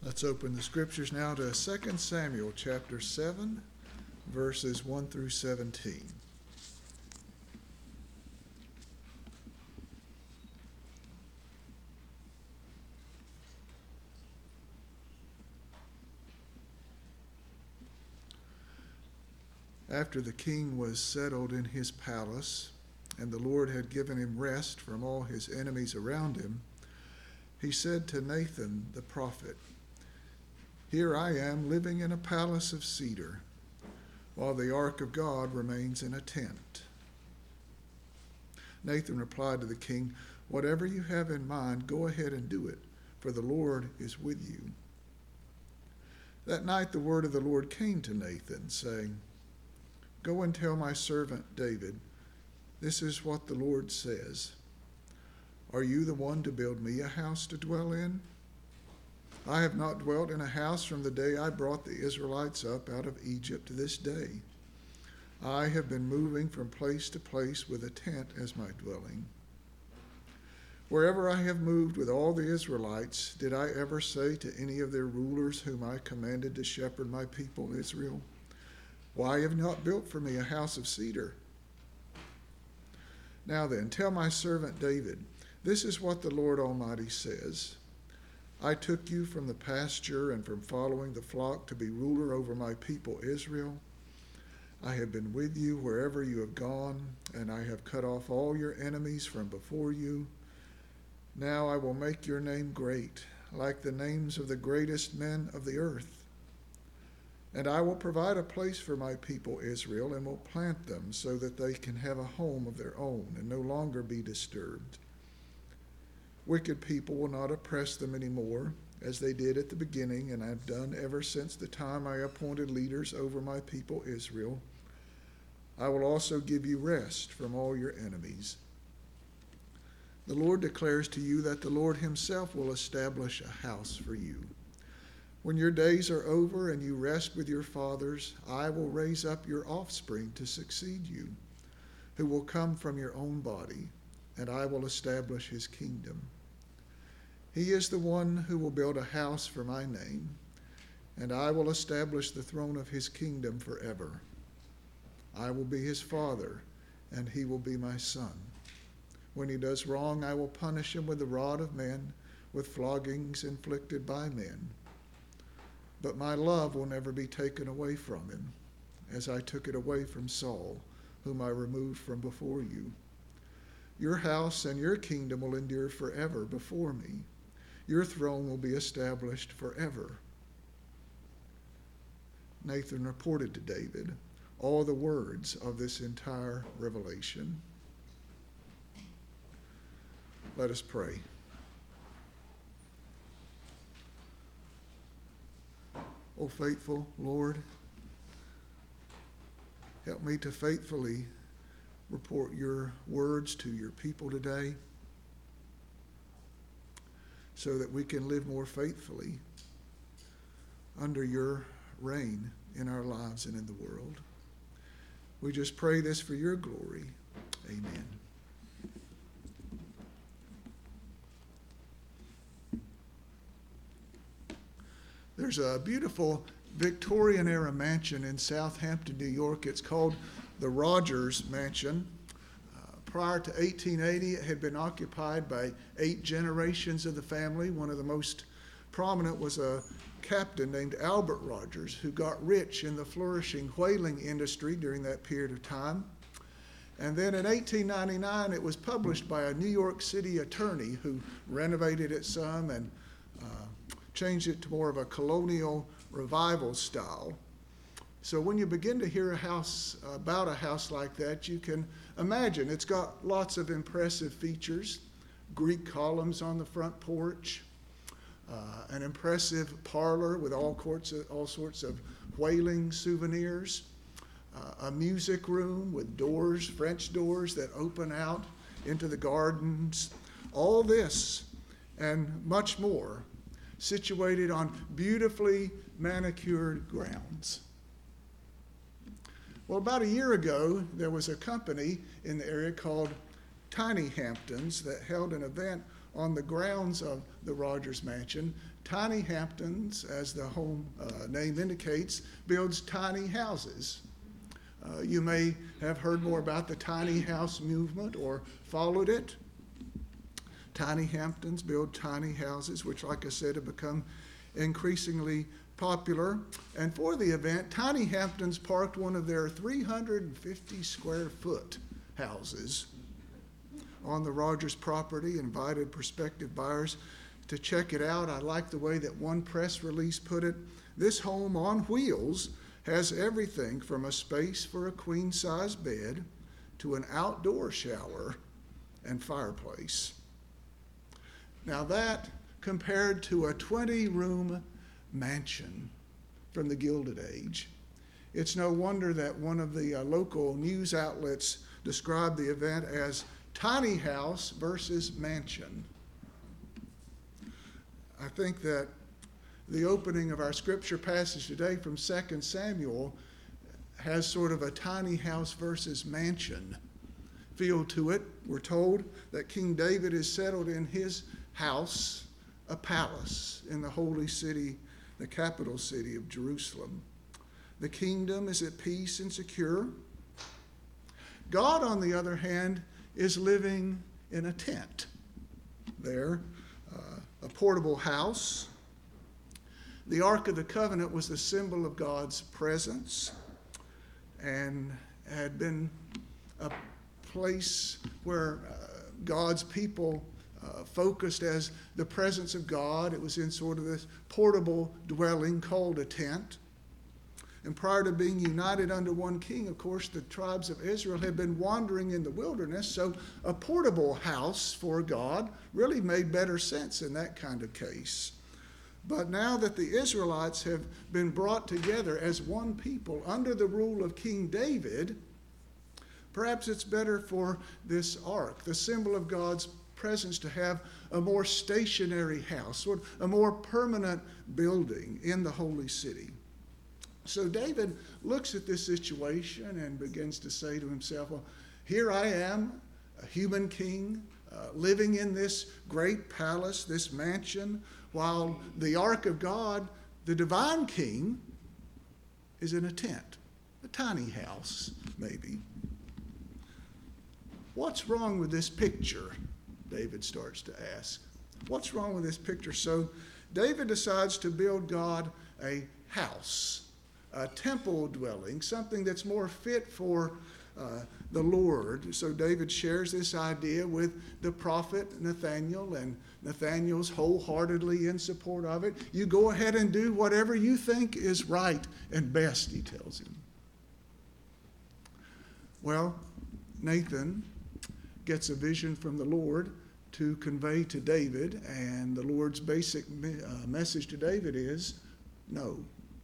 Let's open the scriptures now to 2 Samuel chapter 7, verses 1 through 17. After the king was settled in his palace, and the Lord had given him rest from all his enemies around him, he said to Nathan the prophet, "Here I am living in a palace of cedar, while the ark of God remains in a tent." Nathan replied to the king, "Whatever you have in mind, go ahead and do it, for the Lord is with you." That night the word of the Lord came to Nathan, saying, "Go and tell my servant David, this is what the Lord says. Are you the one to build me a house to dwell in? I have not dwelt in a house from the day I brought the Israelites up out of Egypt to this day. I have been moving from place to place with a tent as my dwelling. Wherever I have moved with all the Israelites, did I ever say to any of their rulers whom I commanded to shepherd my people Israel, 'Why have you not built for me a house of cedar?' Now then, tell my servant David, this is what the Lord Almighty says. I took you from the pasture and from following the flock to be ruler over my people Israel. I have been with you wherever you have gone, and I have cut off all your enemies from before you. Now I will make your name great, like the names of the greatest men of the earth. And I will provide a place for my people Israel, and will plant them so that they can have a home of their own and no longer be disturbed. Wicked people will not oppress them anymore, as they did at the beginning, and have done ever since the time I appointed leaders over my people Israel. I will also give you rest from all your enemies. The Lord declares to you that the Lord himself will establish a house for you. When your days are over and you rest with your fathers, I will raise up your offspring to succeed you, who will come from your own body, and I will establish his kingdom. He is the one who will build a house for my name, and I will establish the throne of his kingdom forever. I will be his father, and he will be my son. When he does wrong, I will punish him with the rod of men, with floggings inflicted by men. But my love will never be taken away from him, as I took it away from Saul, whom I removed from before you. Your house and your kingdom will endure forever before me. Your throne will be established forever." Nathan reported to David all the words of this entire revelation. Let us pray. O faithful Lord, help me to faithfully report your words to your people today, so that we can live more faithfully under your reign in our lives and in the world. We just pray this for your glory. Amen. There's a beautiful Victorian-era mansion in Southampton, New York. It's called the Rogers Mansion. Prior to 1880, it had been occupied by 8 generations of the family. One of the most prominent was a captain named Albert Rogers, who got rich in the flourishing whaling industry during that period of time. And then in 1899, it was published by a New York City attorney who renovated it some and changed it to more of a colonial revival style. So when you begin to hear about a house like that, you can imagine it's got lots of impressive features: Greek columns on the front porch, an impressive parlor with all sorts of whaling souvenirs, a music room with doors, French doors that open out into the gardens. All this and much more, situated on beautifully manicured grounds. Well, about a year ago, there was a company in the area called Tiny Hamptons that held an event on the grounds of the Rogers Mansion Tiny Hamptons, as the home name indicates, builds tiny houses. You may have heard more about the tiny house movement or followed it. Tiny Hamptons build tiny houses, which, like I said, have become increasingly popular. And for the event, Tiny Hamptons parked one of their 350 square foot houses on the Rogers property, invited prospective buyers to check it out. I like the way that one press release put it. This home on wheels has everything from a space for a queen-size bed to an outdoor shower and fireplace. Now that, compared to a 20-room mansion from the Gilded Age, it's no wonder that one of the local news outlets described the event as tiny house versus mansion. I think that the opening of our scripture passage today from 2 Samuel has sort of a tiny house versus mansion feel to it. We're told that King David is settled in his house, a palace in the holy city, the capital city of Jerusalem. The kingdom is at peace and secure. God, on the other hand, is living in a tent there, a portable house. The Ark of the Covenant was the symbol of God's presence and had been a place where God's people focused as the presence of God. It was in sort of this portable dwelling called a tent. And prior to being united under one king, of course, the tribes of Israel had been wandering in the wilderness, so a portable house for God really made better sense in that kind of case. But now that the Israelites have been brought together as one people under the rule of King David, perhaps it's better for this ark, the symbol of God's presence, to have a more stationary house, or a more permanent building in the holy city. So David looks at this situation and begins to say to himself, well, here I am, a human king, living in this great palace, this mansion, while the ark of God, the divine king, is in a tent, a tiny house, maybe. What's wrong with this picture? David starts to ask. What's wrong with this picture? So David decides to build God a house, a temple dwelling, something that's more fit for the Lord. So David shares this idea with the prophet Nathaniel, and Nathaniel's wholeheartedly in support of it. You go ahead and do whatever you think is right and best, he tells him. Well, Nathan gets a vision from the Lord to convey to David, and the Lord's basic message to David is no.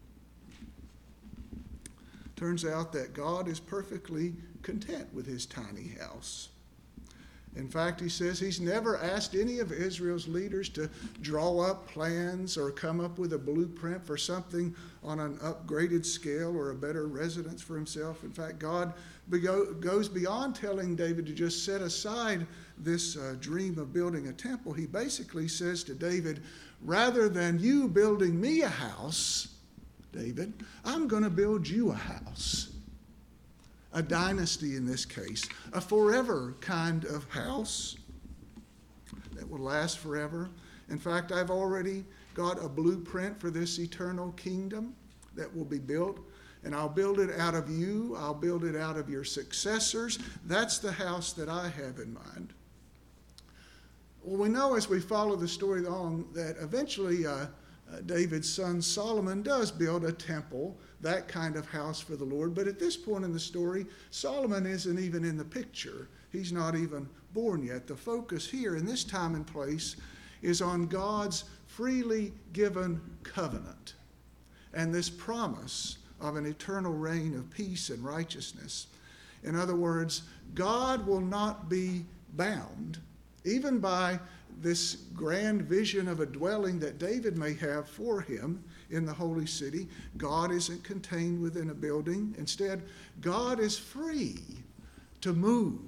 Turns out that God is perfectly content with his tiny house. In fact, he says he's never asked any of Israel's leaders to draw up plans or come up with a blueprint for something on an upgraded scale or a better residence for himself. In fact, God goes beyond telling David to just set aside this dream of building a temple. He basically says to David, rather than you building me a house, David, I'm going to build you a house. A dynasty in this case, a forever kind of house that will last forever. In fact, I've already got a blueprint for this eternal kingdom that will be built, and I'll build it out of you. I'll build it out of your successors. That's the house that I have in mind. Well, we know as we follow the story along that eventually David's son Solomon does build a temple, that kind of house for the Lord. But at this point in the story, Solomon isn't even in the picture. He's not even born yet. The focus here in this time and place is on God's freely given covenant and this promise of an eternal reign of peace and righteousness. In other words, God will not be bound, even by this grand vision of a dwelling that David may have for him in the holy city. God isn't contained within a building. Instead, God is free to move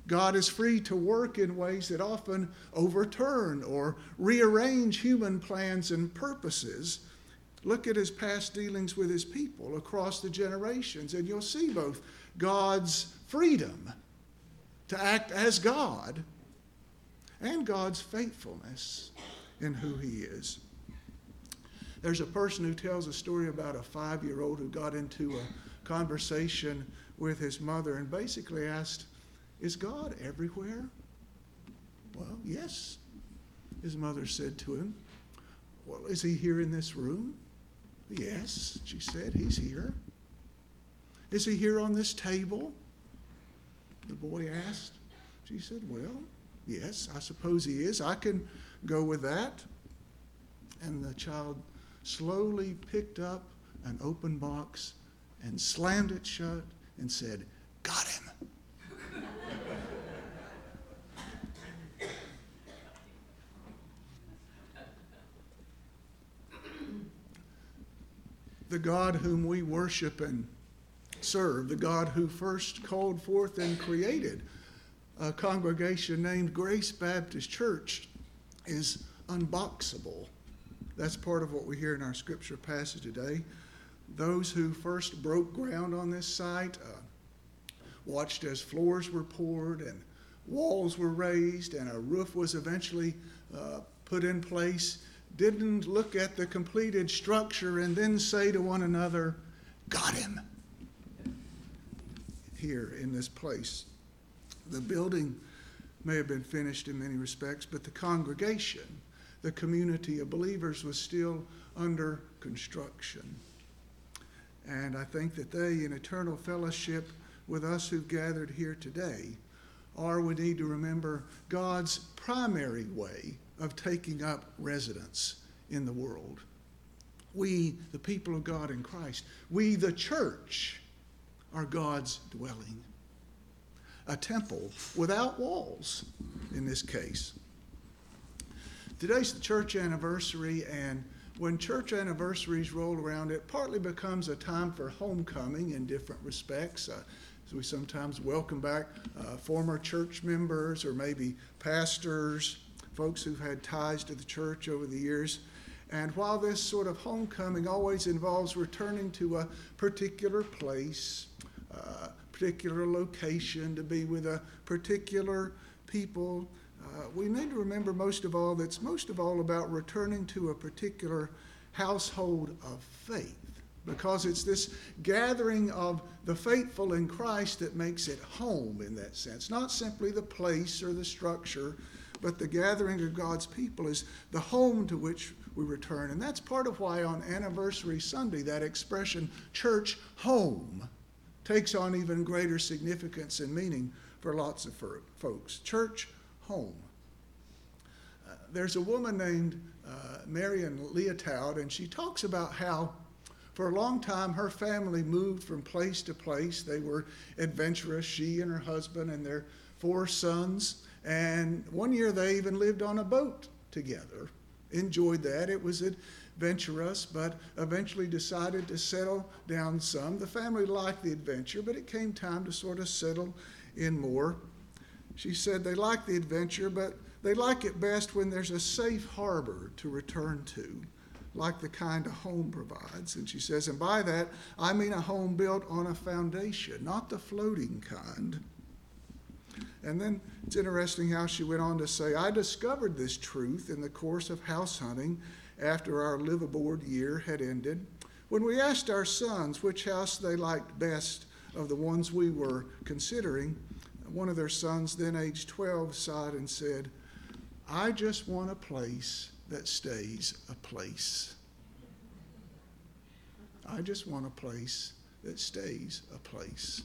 God is free to work in ways that often overturn or rearrange human plans and purposes. Look at his past dealings with his people across the generations, and you'll see both God's freedom to act as God and God's faithfulness in who he is. There's a person who tells a story about a 5-year-old who got into a conversation with his mother and basically asked, "Is God everywhere?" "Well, yes," his mother said to him. "Well, is he here in this room?" "Yes," she said, "he's here." "Is he here on this table?" the boy asked. She said, "Well, yes, I suppose he is. I can go with that." And the child slowly picked up an open box and slammed it shut and said, "Got him." The God whom we worship and serve, the God who first called forth and created a congregation named Grace Baptist Church, is unboxable. That's part of what we hear in our scripture passage today. Those who first broke ground on this site watched as floors were poured and walls were raised and a roof was eventually put in place, didn't look at the completed structure and then say to one another, "Got him," here in this place. The building may have been finished in many respects, but the congregation, the community of believers, was still under construction. And I think that they, in eternal fellowship with us who've gathered here today, we need to remember God's primary way of taking up residence in the world. We, the people of God in Christ, we, the church, are God's dwelling. A temple without walls, in this case. Today's the church anniversary, and when church anniversaries roll around, it partly becomes a time for homecoming in different respects. So we sometimes welcome back former church members or maybe pastors, folks who've had ties to the church over the years. And while this sort of homecoming always involves returning to a particular place, particular location, to be with a particular people, we need to remember most of all that's most of all about returning to a particular household of faith, because it's this gathering of the faithful in Christ that makes it home in that sense. Not simply the place or the structure, but the gathering of God's people is the home to which we return. And that's part of why on Anniversary Sunday that expression, church home, takes on even greater significance and meaning for lots of folks. Church home. There's a woman named Marion Leotoud, and she talks about how for a long time her family moved from place to place. They were adventurous, she and her husband and their 4 sons. And one year they even lived on a boat together. Enjoyed that. It was adventurous, but eventually decided to settle down some. The family liked the adventure, but it came time to sort of settle in more. She said they like the adventure, but they like it best when there's a safe harbor to return to, like the kind a home provides. And she says, and by that, I mean a home built on a foundation, not the floating kind. And then it's interesting how she went on to say, I discovered this truth in the course of house hunting after our liveaboard year had ended, when we asked our sons which house they liked best of the ones we were considering. One of their sons, then aged 12, sighed and said, I just want a place that stays a place. I just want a place that stays a place.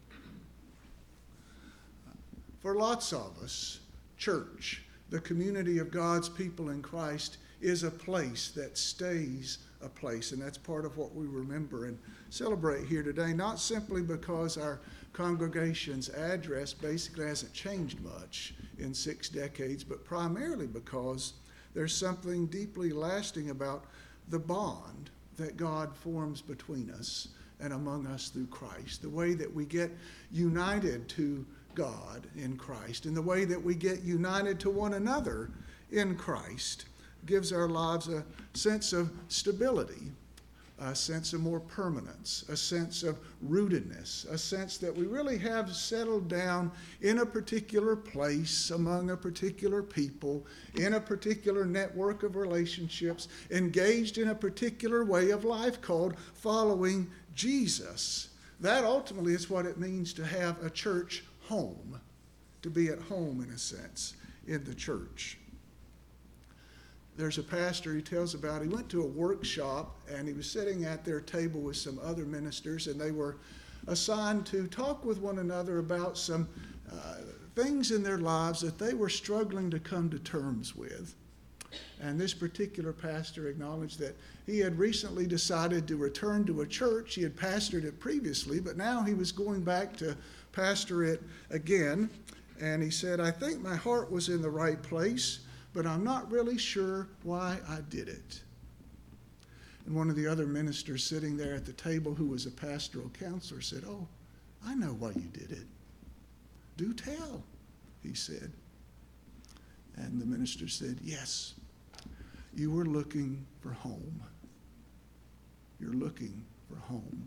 For lots of us, church, the community of God's people in Christ, is a place that stays a place. And that's part of what we remember and celebrate here today, not simply because our congregation's address basically hasn't changed much in 6 decades, but primarily because there's something deeply lasting about the bond that God forms between us and among us through Christ, the way that we get united to God in Christ, and the way that we get united to one another in Christ gives our lives a sense of stability, a sense of more permanence, a sense of rootedness, a sense that we really have settled down in a particular place, among a particular people, in a particular network of relationships, engaged in a particular way of life called following Jesus. That ultimately is what it means to have a church home, to be at home in a sense in the church. There's a pastor he tells about, he went to a workshop and he was sitting at their table with some other ministers, and they were assigned to talk with one another about some things in their lives that they were struggling to come to terms with. And this particular pastor acknowledged that he had recently decided to return to a church. He had pastored it previously, but now he was going back to pastor it again. And he said, I think my heart was in the right place, but I'm not really sure why I did it. And one of the other ministers sitting there at the table, who was a pastoral counselor, said, oh, I know why you did it. Do tell, he said. And the minister said, yes, you were looking for home. You're looking for home.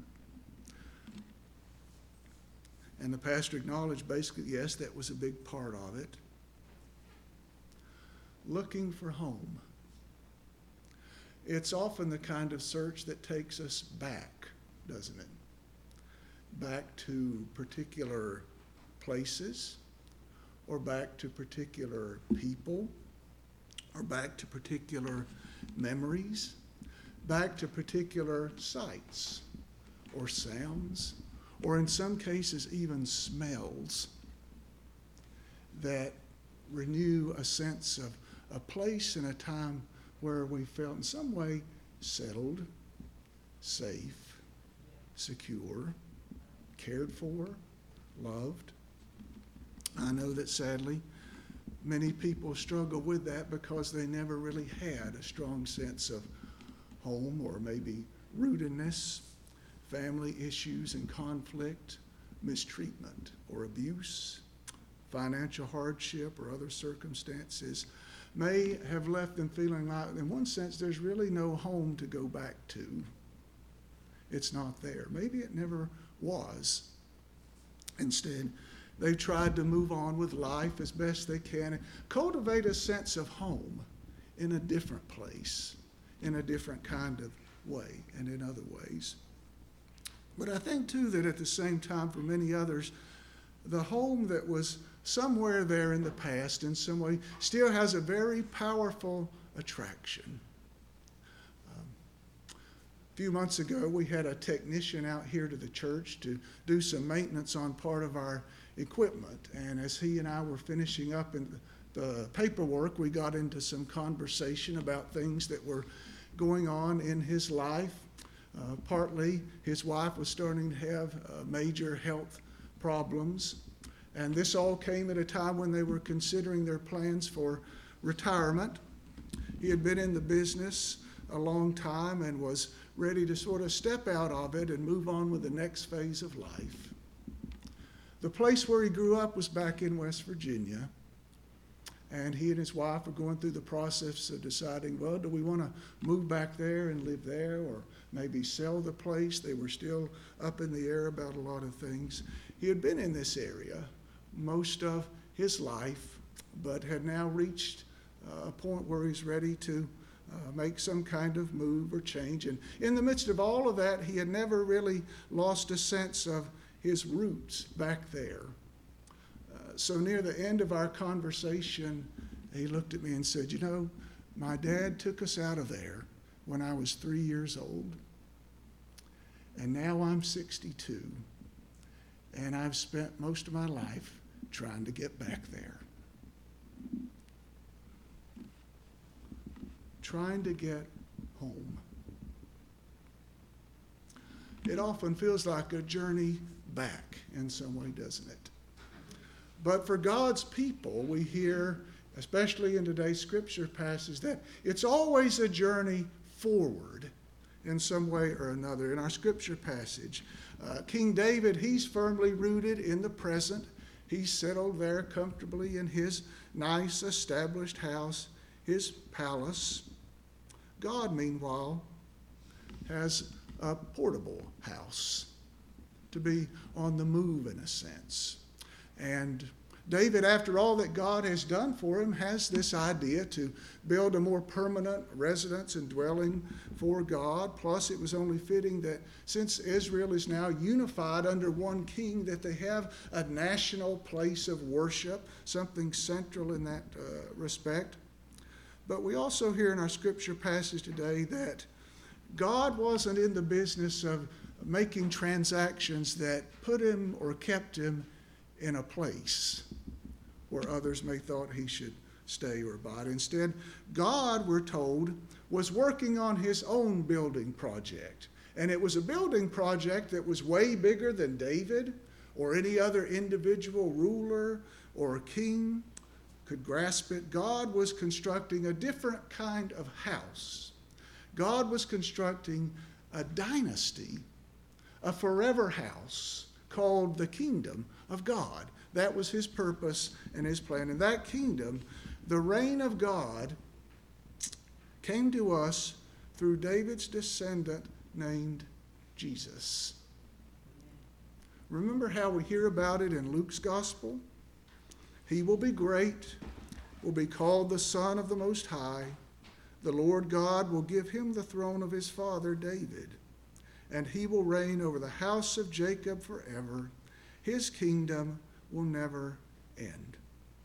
And the pastor acknowledged basically, yes, that was a big part of it. Looking for home. It's often the kind of search that takes us back, doesn't it? Back to particular places, or back to particular people, or back to particular memories, back to particular sights or sounds, or in some cases even smells that renew a sense of a place and a time where we felt in some way settled, safe, secure, cared for, loved. I know that sadly many people struggle with that because they never really had a strong sense of home, or maybe rootedness, family issues and conflict, mistreatment or abuse, financial hardship or other circumstances may have left them feeling like, in one sense, there's really no home to go back to. It's not there. Maybe it never was. Instead, they've tried to move on with life as best they can and cultivate a sense of home in a different place, in a different kind of way, and in other ways. But I think, too, that at the same time, for many others, the home that was somewhere there in the past in some way still has a very powerful attraction. A few months ago, we had a technician out here to the church to do some maintenance on part of our equipment. And as he and I were finishing up in the paperwork, we got into some conversation about things that were going on in his life. Partly, his wife was starting to have major health problems. And this all came at a time when they were considering their plans for retirement. He had been in the business a long time and was ready to sort of step out of it and move on with the next phase of life. The place where he grew up was back in West Virginia. And he and his wife were going through the process of deciding, well, do we want to move back there and live there, or maybe sell the place? They were still up in the air about a lot of things. He had been in this area most of his life, but had now reached a point where he's ready to make some kind of move or change. And in the midst of all of that, he had never really lost a sense of his roots back there. So near the end of our conversation, he looked at me and said, you know, my dad took us out of there when I was 3 years old, and now I'm 62, and I've spent most of my life trying to get back there. Trying to get home. It often feels like a journey back in some way, doesn't it? But for God's people, we hear, especially in today's scripture passage, that it's always a journey forward in some way or another. In our scripture passage, King David, he's firmly rooted in the present. He's settled there comfortably in his nice established house, his palace. God, meanwhile, has a portable house to be on the move in a sense. And David, after all that God has done for him, has this idea to build a more permanent residence and dwelling for God. Plus, it was only fitting that since Israel is now unified under one king, that they have a national place of worship, something central in that respect. But we also hear in our scripture passage today that God wasn't in the business of making transactions that put him or kept him in a place where others may thought he should stay or abide. Instead, God, we're told, was working on his own building project. And it was a building project that was way bigger than David or any other individual ruler or king could grasp it. God was constructing a different kind of house. God was constructing a dynasty, a forever house called the kingdom of God. That was his purpose and his plan. In that kingdom, the reign of God came to us through David's descendant named Jesus. Remember how we hear about it in Luke's gospel? He will be great, will be called the Son of the Most High. The Lord God will give him the throne of his father David, and he will reign over the house of Jacob forever. His kingdom will never end.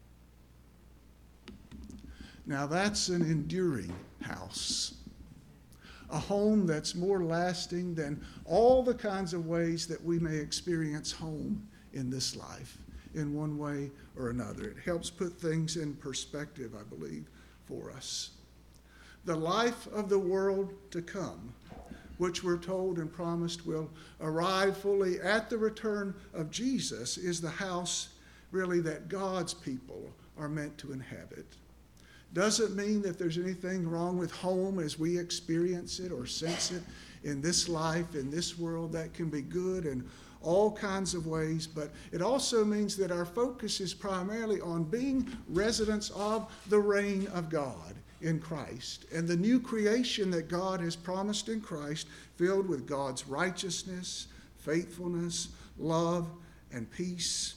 Now that's an enduring house, a home that's more lasting than all the kinds of ways that we may experience home in this life in one way or another. It helps put things in perspective, I believe, for us. The life of the world to come, which we're told and promised will arrive fully at the return of Jesus, is the house really that God's people are meant to inhabit. Doesn't mean that there's anything wrong with home as we experience it or sense it in this life, in this world. That can be good in all kinds of ways, but it also means that our focus is primarily on being residents of the reign of God in Christ and the new creation that God has promised in Christ, filled with God's righteousness, faithfulness, love, and peace.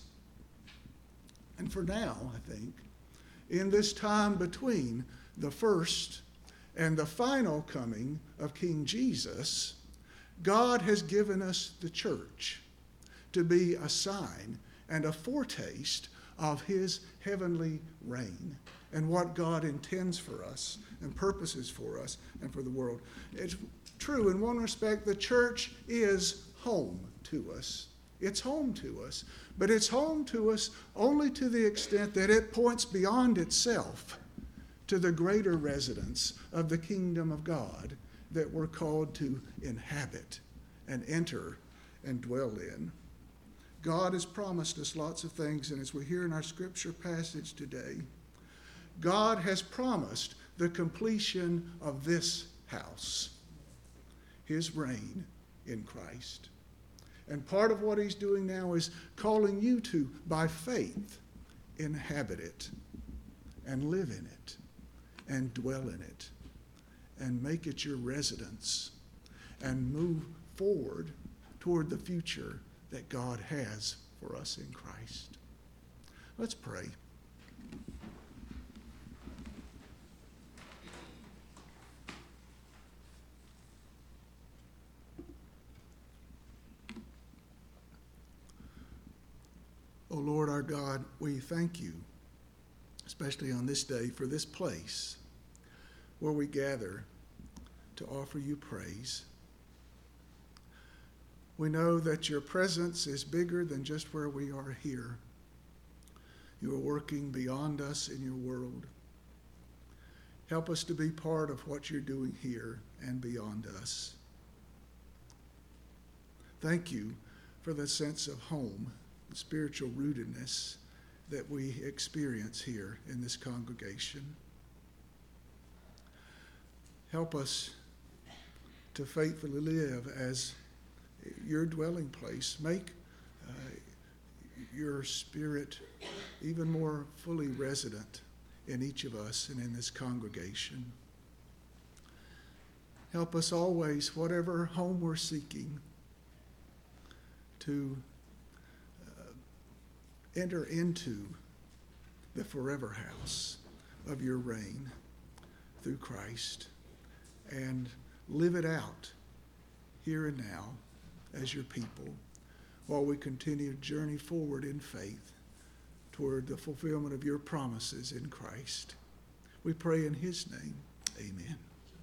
And for now, I think, in this time between the first and the final coming of King Jesus, God has given us the church to be a sign and a foretaste of his heavenly reign and what God intends for us and purposes for us and for the world. It's true, in one respect, the church is home to us. It's home to us, but it's home to us only to the extent that it points beyond itself to the greater residence of the kingdom of God that we're called to inhabit and enter and dwell in. God has promised us lots of things, and as we hear in our scripture passage today, God has promised the completion of this house, his reign in Christ. And part of what he's doing now is calling you to, by faith, inhabit it and live in it and dwell in it and make it your residence and move forward toward the future that God has for us in Christ. Let's pray. Oh Lord our God, we thank you, especially on this day, for this place where we gather to offer you praise. We know that your presence is bigger than just where we are here. You are working beyond us in your world. Help us to be part of what you're doing here and beyond us. Thank you for the sense of home, the spiritual rootedness that we experience here in this congregation. Help us to faithfully live as your dwelling place. Make your Spirit even more fully resident in each of us and in this congregation. Help us always, whatever home we're seeking, to enter into the forever house of your reign through Christ and live it out here and now as your people while we continue to journey forward in faith toward the fulfillment of your promises in Christ. We pray in his name. Amen.